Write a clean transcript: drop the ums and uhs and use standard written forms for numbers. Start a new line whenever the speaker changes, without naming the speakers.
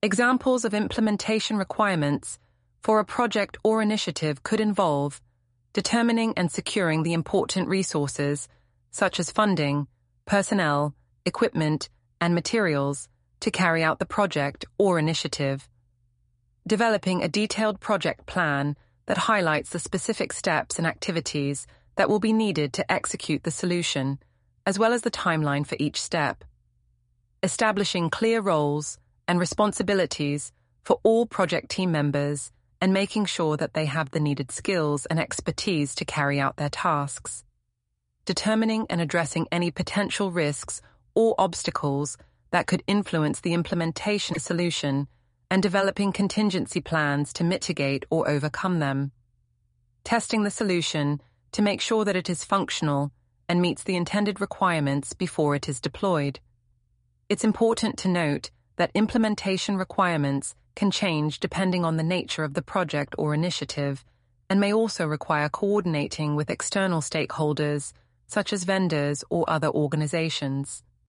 Examples of implementation requirements for a project or initiative could involve determining and securing the important resources, such as funding, personnel, equipment, and materials, to carry out the project or initiative. Developing a detailed project plan that highlights the specific steps and activities that will be needed to execute the solution, as well as the timeline for each step. Establishing clear roles and responsibilities for all project team members and making sure that they have the needed skills and expertise to carry out their tasks. Determining and addressing any potential risks or obstacles that could influence the implementation solution and developing contingency plans to mitigate or overcome them. Testing the solution to make sure that it is functional and meets the intended requirements before it is deployed. It's important to note that implementation requirements can change depending on the nature of the project or initiative and may also require coordinating with external stakeholders, such as vendors or other organizations.